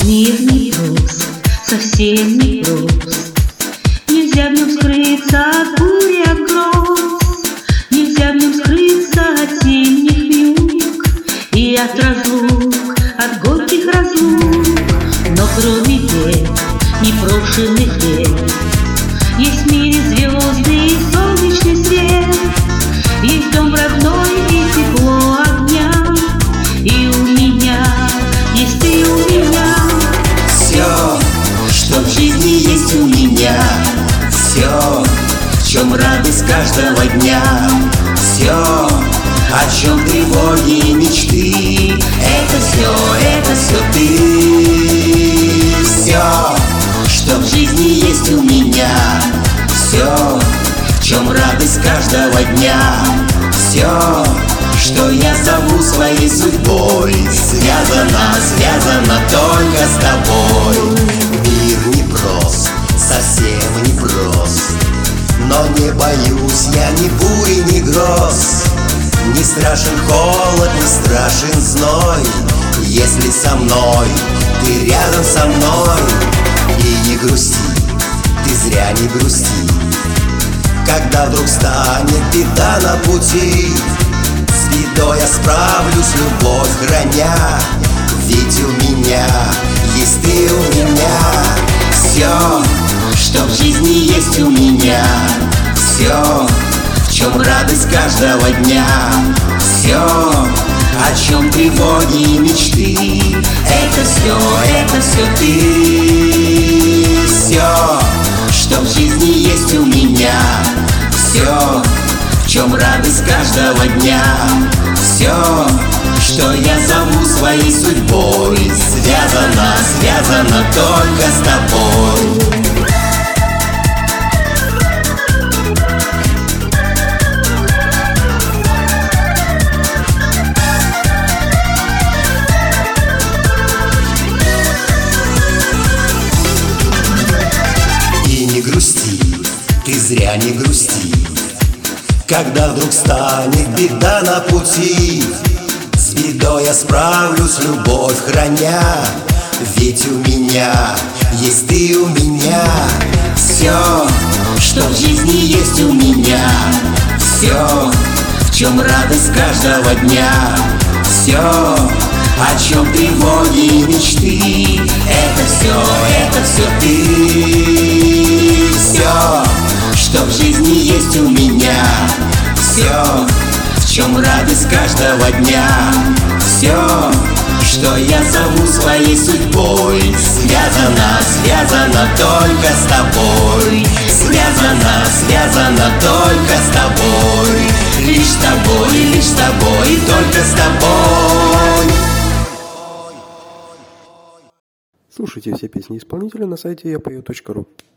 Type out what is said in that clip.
Мир непрост, совсем непрост. Нельзя в нем скрыться от бури, от гроз. Нельзя в нем скрыться от зимних вьюг и от разлук, от горьких разлук. Но кроме бед, непрошенных лет, есть в мире звезды и солнечный свет. Есть дом родной и тепло огня, и у меня есть ты у меня. Все, что в жизни есть у меня, все, в чем радость каждого дня, все, о чем тревоги и мечты, это все ты. Все, что в жизни есть у меня, все, в чем радость каждого дня, все, что я зову своей судьбой, связано только с тобой. Мир непрост, совсем непрост, но не боюсь я ни бури, ни гроз. Не страшен холод, не страшен зной, если со мной, ты рядом со мной. И не грусти, ты зря не грусти, когда вдруг станет беда на пути. С бедой я справлюсь, любовь храня, ведь у меня есть ты у меня. Все, что в жизни есть у меня, все, в чем радость каждого дня, все, о чем тревоги и мечты, это все ты. Все, что в жизни есть у меня, все, в чем радость каждого дня, все, что я зову своей судьбой, связано только с тобой. И не грусти, ты зря не грусти, когда вдруг станет беда на пути. С бедой я справлюсь, любовь храня, ведь у меня есть ты у меня. Все, что в жизни есть у меня, все, в чем радость каждого дня, все, о чем тревоги и мечты, это все ты. Все, что в жизни есть у меня, все, в чем радость каждого дня, все, что я зову своей судьбой, связано только с тобой, связано только с тобой, лишь с тобой и только с тобой. Слушайте все песни исполнителя на сайте yapою.ru.